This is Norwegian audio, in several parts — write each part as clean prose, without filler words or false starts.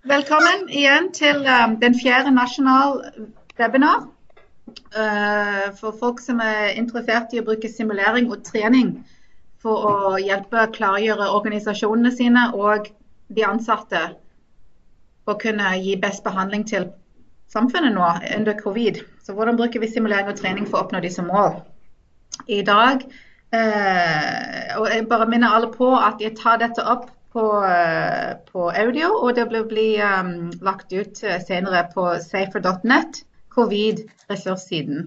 Velkommen igjen til den fjerde nasjonal webinar for folk som interessert i å bruke simulering og trening for å hjelpe klargjøre organisasjonene sine og de ansatte for å kunne gi best behandling til samfunnet nå under covid. Så hvordan bruker vi simulering og trening for å oppnå disse mål? I dag, og jeg bare minner alle på at jeg tar dette opp på audio, og det blir lagt ut senere på safer.net, covid-ressurssiden.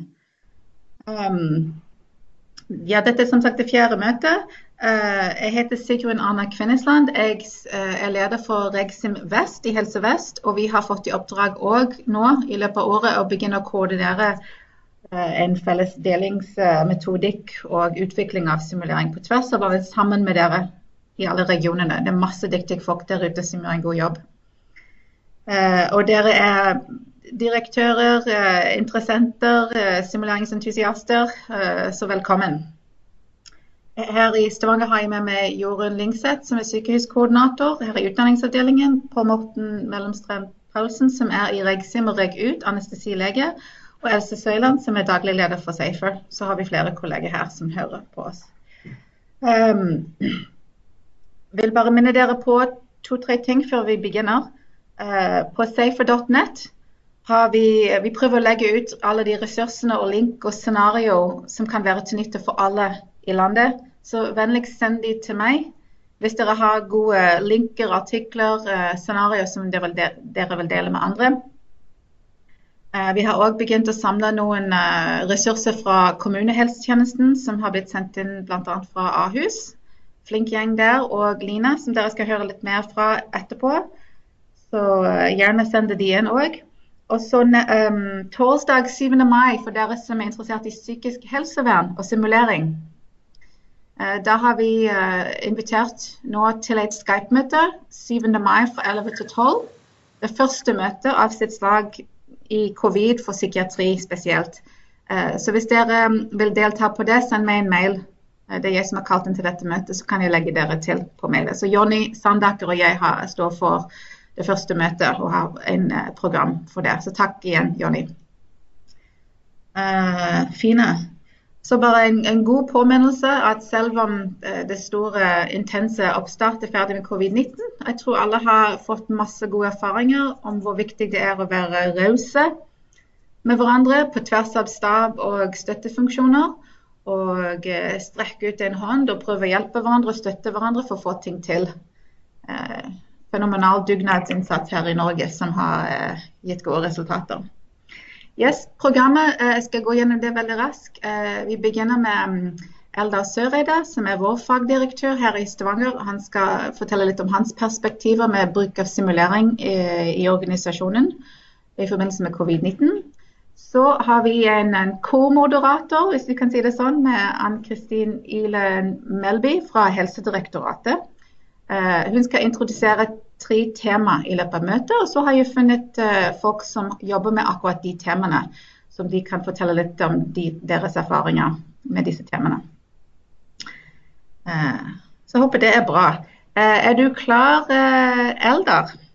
Dette som sagt det fjerde møtet. Jeg heter Sigrun Anna Kvinnesland. Jeg leder for Regsim Vest i Helse Vest, og vi har fått i oppdrag også nå i løpet av året å begynne å koordinere en felles delingsmetodikk og utvikling av simulering på tvers av alle sammen med dere i alle regionene. Det masse dyktige folk der ute som gjør en god jobb. Og dere direktører, interessenter, simuleringsentusiaster, så velkommen. Her i Stavanger har jeg med meg Jorunn Lingseth, som sykehuskoordinator. Her i utdanningsavdelingen, Pål Morten Mellomstrøm Paulsen, som i Regsim og Reg Ut, anestesilege, og Else Søyland, som daglig leder for Safer. Så har vi flere kolleger her som hører på oss. Vil bare minne dere på 2-3 ting før vi begynner. På safer.net har vi prøver å legge ut alle de ressursene og link og scenario som kan være til nytte for alle i landet. Så vennligst send de til meg. Hvis dere har gode linker, artikler, scenarier som dere vil dele med andre. Vi har også begynt å samle noen ressurser fra kommunehelsetjenesten som har blitt sendt inn blant annet fra Ahus. Flink gjeng der, og Line, som dere skal høre litt mer fra etterpå. Så gjerne send de inn også. Og så torsdag 7. mai, for dere som interessert i psykisk helsevern og simulering. Da har vi invitert nå til et Skype-møte 7. mai fra 11 til 12. Det første møtet av sitt slag i covid for psykiatri spesielt. Så hvis dere vil delta på det, send meg en mail. Det jeg som har kalt inn til dette møtet, så kan jeg legge dere til på mailet. Så Jonny Sandaker og jeg står for det første møtet og har en program for det. Så takk igjen, Jonny. Fine. Så bare en god påminnelse at selv om det store, intense oppstart ferdig med covid-19, jeg tror alle har fått masse gode erfaringer om hvor viktig det å være rause med hverandre på tvers av stab og støttefunksjoner, og strekke ut en hånd og prøve å hjelpe hverandre og støtte hverandre for å få ting til. Fenomenal dugnadsinnsats her i Norge som har gitt gode resultater. Yes, programmet, jeg skal gå gjennom det veldig raskt. Vi begynner med Eldar Søreide, som vår fagdirektør her i Stavanger. Han skal fortelle litt om hans perspektiver med bruk av simulering i organisasjonen i forbindelse med covid-19. Så har vi en co-moderator, hvis vi kan si det sånn, med Ann-Kristin Ile Melby fra Helsedirektoratet. Hun skal introdusere 3 tema i løpet av møtet, og så har jeg funnet folk som jobber med akkurat de temaene, som de kan fortelle litt om deres erfaringer med disse temaene. Så jeg håper det bra. Du klar, Eldar?